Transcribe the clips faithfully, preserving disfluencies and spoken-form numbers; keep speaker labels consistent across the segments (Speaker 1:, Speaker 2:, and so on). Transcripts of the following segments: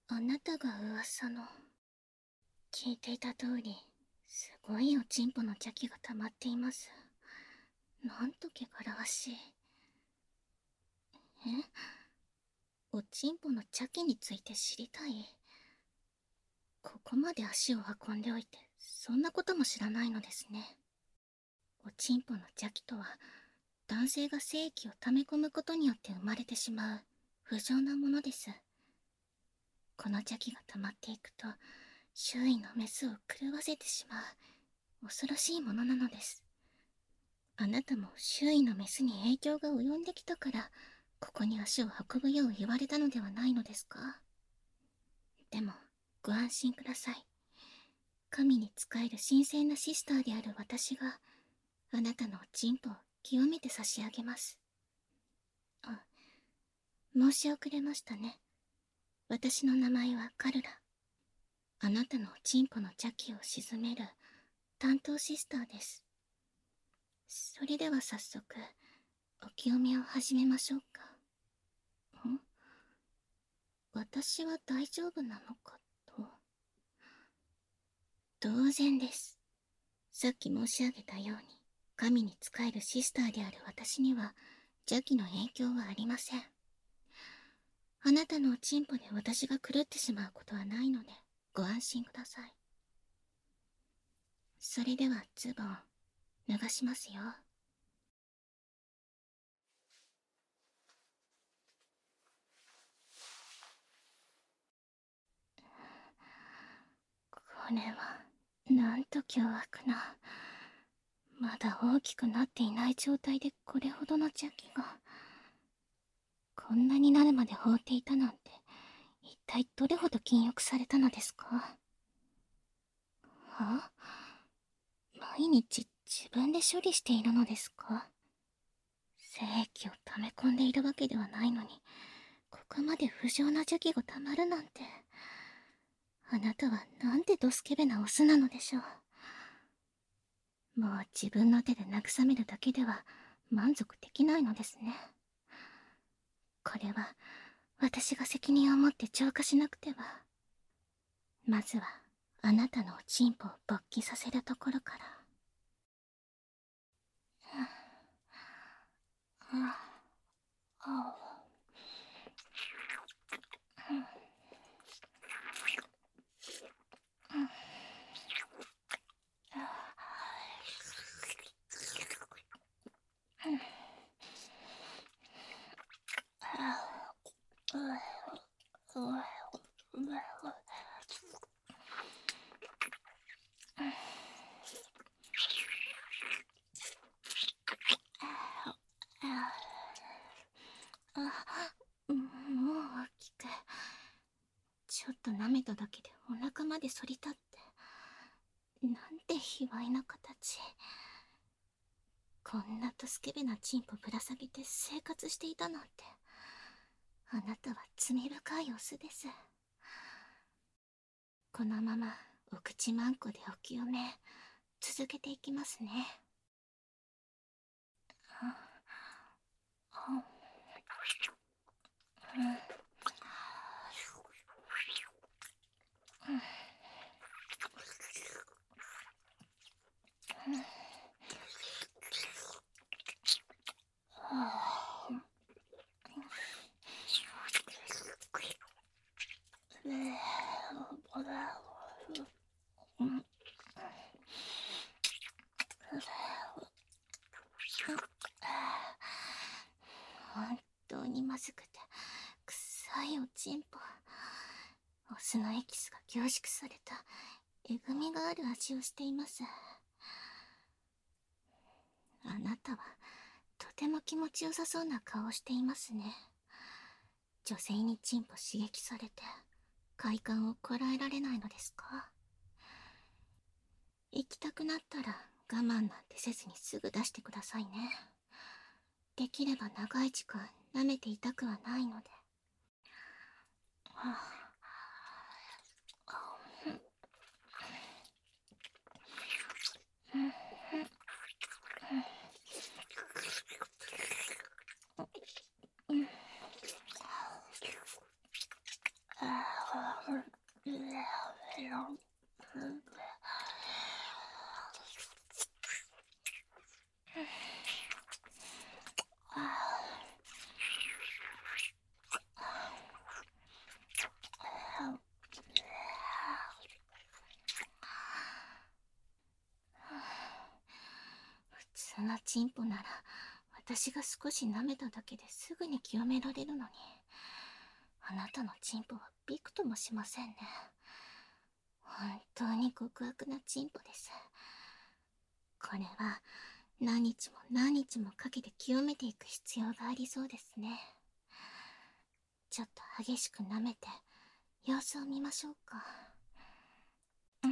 Speaker 1: あなたが噂の。聞いていた通り、すごいおちんぽの邪気が溜まっています。なんと汚らわしい。え、おちんぽの邪気について知りたい？ここまで足を運んでおいて、そんなことも知らないのですね。おちんぽの邪気とは、男性が精液を溜め込むことによって生まれてしまう不浄なものです。この邪気が溜まっていくと、周囲のメスを狂わせてしまう恐ろしいものなのです。あなたも周囲のメスに影響が及んできたから、ここに足を運ぶよう言われたのではないのですか？でも、ご安心ください。神に仕える神聖なシスターである私が、あなたのおちんぽを清めて差し上げます。あ、申し遅れましたね。私の名前はカルラ。あなたのおちんぽの邪気を鎮める担当シスターです。それでは早速、お清めを始めましょうか。ん？私は大丈夫なのかと。当然です。さっき申し上げたように、神に仕えるシスターである私には邪気の影響はありません。あなたのおちんぽで私が狂ってしまうことはないので、ご安心ください。それではズボン、脱がしますよ。これは、なんと凶悪な。まだ大きくなっていない状態でこれほどの邪気が。こんなになるまで放っていたなんて、一体どれほど禁欲されたのですか？は？毎日自分で処理しているのですか？精液を溜め込んでいるわけではないのに、ここまで不浄な邪気が溜まるなんて。あなたはなんてドスケベなオスなのでしょう。もう自分の手で慰めるだけでは満足できないのですね。これは私が責任を持って浄化しなくては。まずはあなたのおちんぽを勃起させるところから。もう大きく。ちょっと舐めただけでお腹まで反り立って。なんて卑猥な形。こんなドスケベなチンポぶら下げて生活していたなんて。あなたは罪深いオスです。このままお口まんこでお清め続けていきますね。本当にまずくて臭いおちんぽ。お酢のエキスが凝縮されたえぐみがある味をしています。あなたはとても気持ちよさそうな顔をしていますね。女性にチンポ刺激されて快感をこらえられないのですか？行きたくなったら我慢なんてせずにすぐ出してくださいね。できれば長い時間舐めていたくはないので。はあ、 普通のチンポなら私が少し舐めただけですぐに清められるのに、あなたのチンポはびくともしませんね。本当に極悪なチンポです。これは何日も何日もかけて清めていく必要がありそうですね。ちょっと激しく舐めて様子を見ましょうか。うん、うん、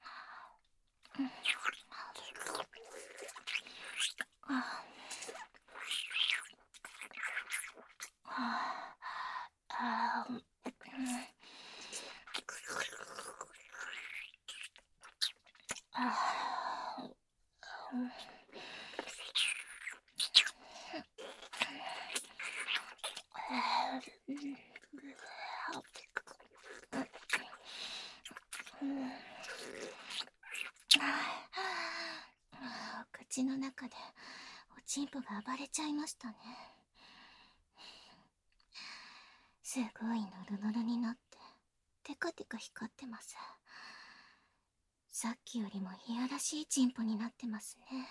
Speaker 1: ああ、ああ、うん、ああ、うん、口の中でおちんぽが暴れちゃいましたね。すごいノロノロになってテカテカ光ってます。さっきよりもいやらしいチンポになってますね。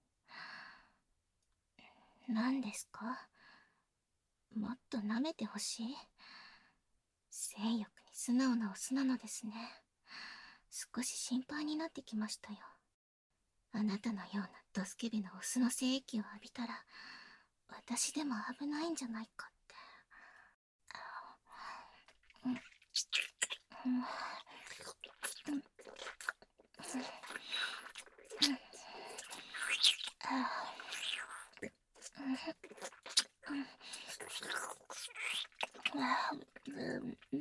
Speaker 1: 何ですか？もっと舐めてほしい？性欲に素直なオスなのですね。少し心配になってきましたよ。あなたのようなドスケベなオスの精液を浴びたら私でも危ないんじゃないかって。うん、うん、うん、うん、ああ、うん、うん、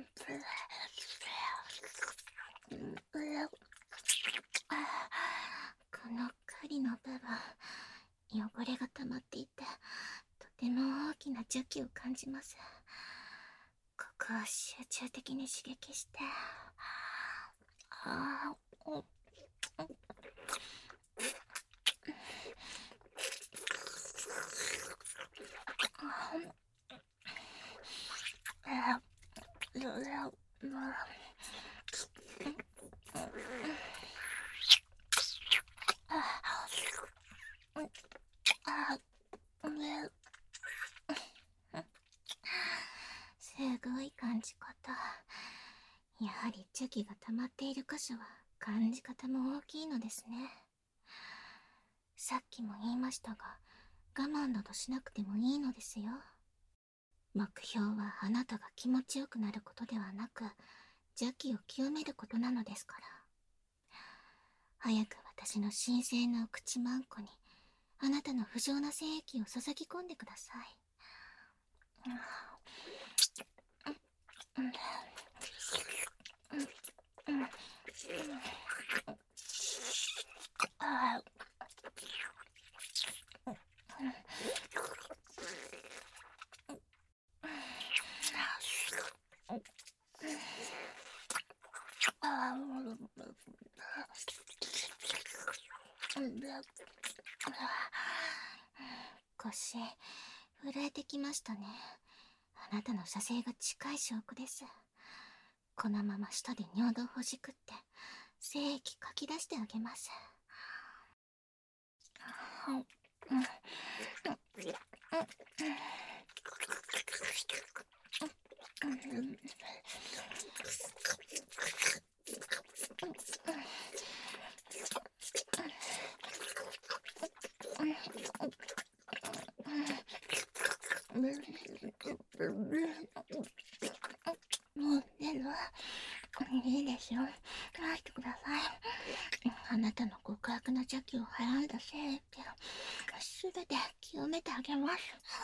Speaker 1: この狩りの部分、汚れが溜まっていてとても大きな邪気を感じます。ここを集中的に刺激して、ああ、うん、すごい感じ方。やはり邪気が溜まっている箇所は感じ方も大きいのですね。さっきも言いましたが、我慢などしなくてもいいのですよ。目標はあなたが気持ちよくなることではなく、邪気を清めることなのですから。早く私の神聖なお口まんこにあなたの不浄な精液を注ぎ込んでください。うん、うん、うん、うん、ああ、うん、ああ、腰震えてきましたね。あなたの射精が近い証拠です。このまま舌で尿道ほじくって精液かき出してあげます。うん、うん、うん、もう寝るわ。いいですよ。帰ってください。あなたの極悪な邪気をはらんだ精液をすべて清めてあげます。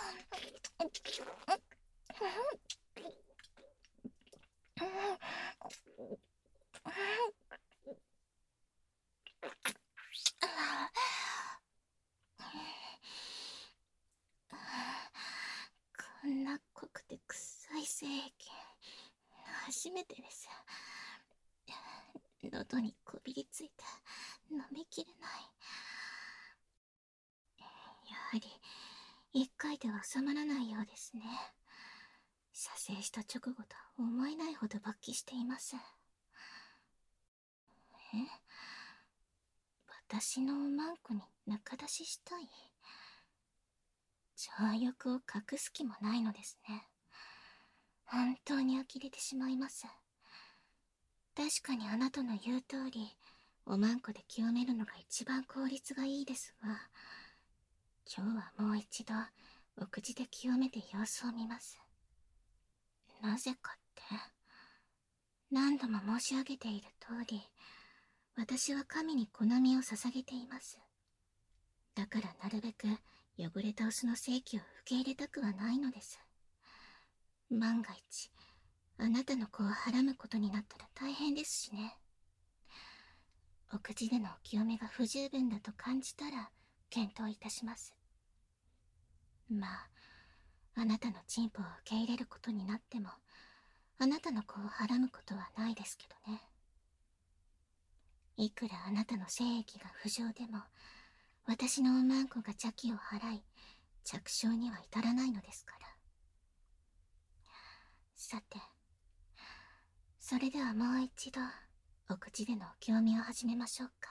Speaker 1: こんな濃くて臭い精液初めてです。 喉にこびりついて飲みきれない。やはり一回では収まらないようですね。射精した直後とは思えないほど勃起しています。え、私のおまんこに中出ししたい？情欲を隠す気もないのですね。本当に呆れてしまいます。確かにあなたの言う通り、おまんこで清めるのが一番効率がいいですが、今日はもう一度お口で清めて様子を見ます。なぜかって、何度も申し上げている通り、私は神に好みを捧げています。だからなるべく汚れたオスの性器を受け入れたくはないのです。万が一、あなたの子をはらむことになったら大変ですしね。お口でのお清めが不十分だと感じたら検討いたします。まあ、あなたのチンポを受け入れることになっても、あなたの子をはらむことはないですけどね。いくらあなたの精液が不浄でも、私のおまんこが邪気を払い、着床には至らないのですから。さて、それではもう一度、お口でのお清めを始めましょうか。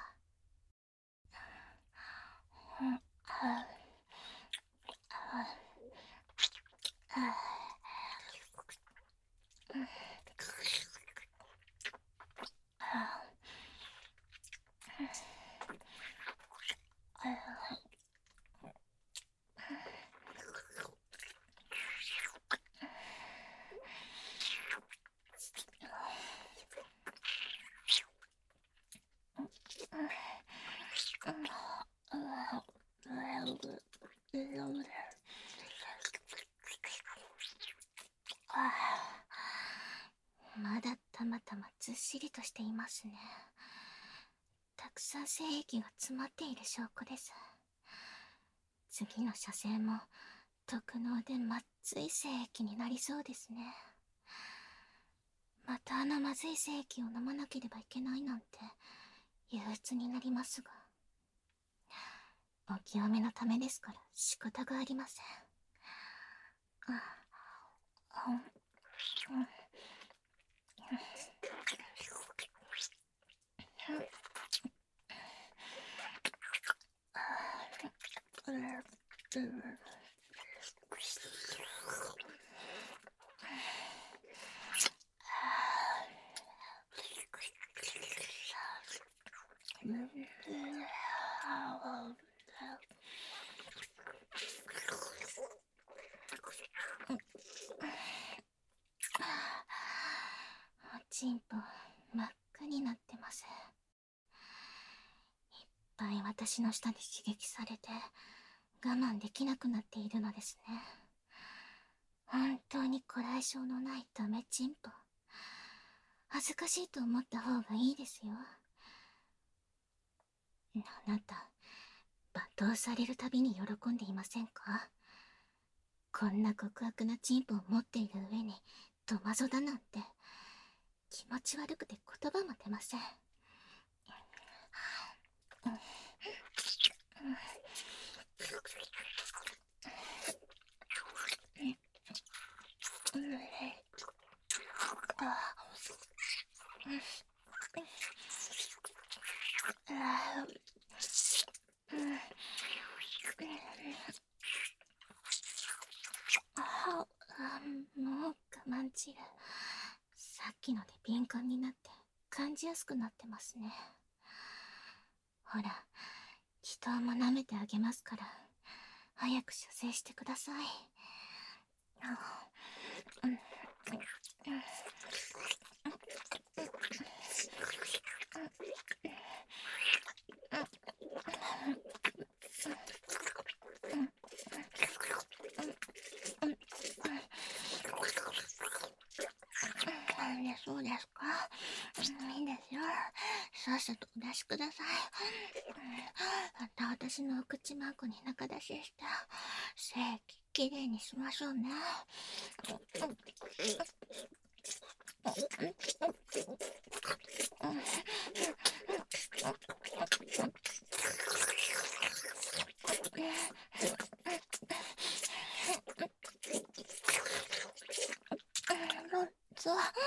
Speaker 1: まだたまたまずっしりとしていますね。たくさん精液が詰まっている証拠です。次の射精も特濃でまっずい精液になりそうですね。またあのまずい精液を飲まなければいけないなんて憂鬱になりますが、お清めのためですから仕方がありません。あ、あ、うん、おちんぽ真っ赤になってます。いっぱい私の舌で刺激されて我慢できなくなっているのですね。本当にこらえ性のないダメチンポ。恥ずかしいと思った方がいいですよ。あなた、罵倒されるたびに喜んでいませんか？こんな極悪なチンポを持っている上にドマゾだなんて気持ち悪くて言葉も出ません。もう我慢汁。さっきので敏感になって感じやすくなってますね。ほら、祈祷も舐めてあげますから早く射精してください。そうですか。いいですよ。さっさとお出しください。また私のお口まんこに中出しして精液きれいにしましょうね。 と、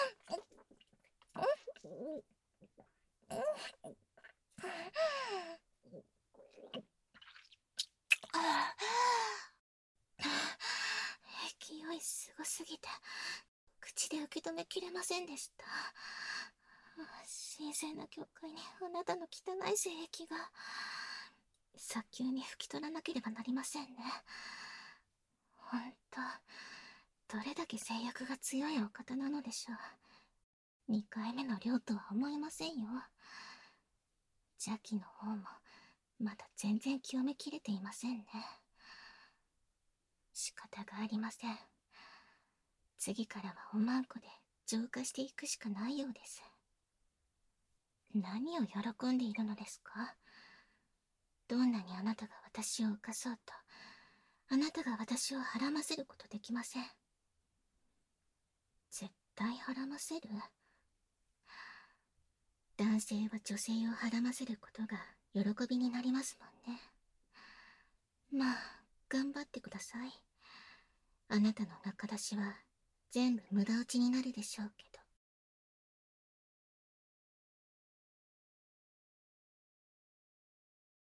Speaker 1: 勢いすごすぎて口で受け止めきれませんでした。神聖な教会にあなたの汚い聖液が早急に拭き取らなければなりませんね。ほんと、どれだけ制約が強いお方なのでしょう。にかいめの量とは思えませんよ。邪気の方もまだ全然清めきれていませんね。仕方がありません。次からはおまんこで浄化していくしかないようです。何を喜んでいるのですか？どんなにあなたが私を犯そうと、あなたが私をはらませることできません。絶対はらませる？男性は女性をはらませることが喜びになりますもんね。まあ、頑張ってください。あなたの中出しは全部無駄打ちになるでしょうけど。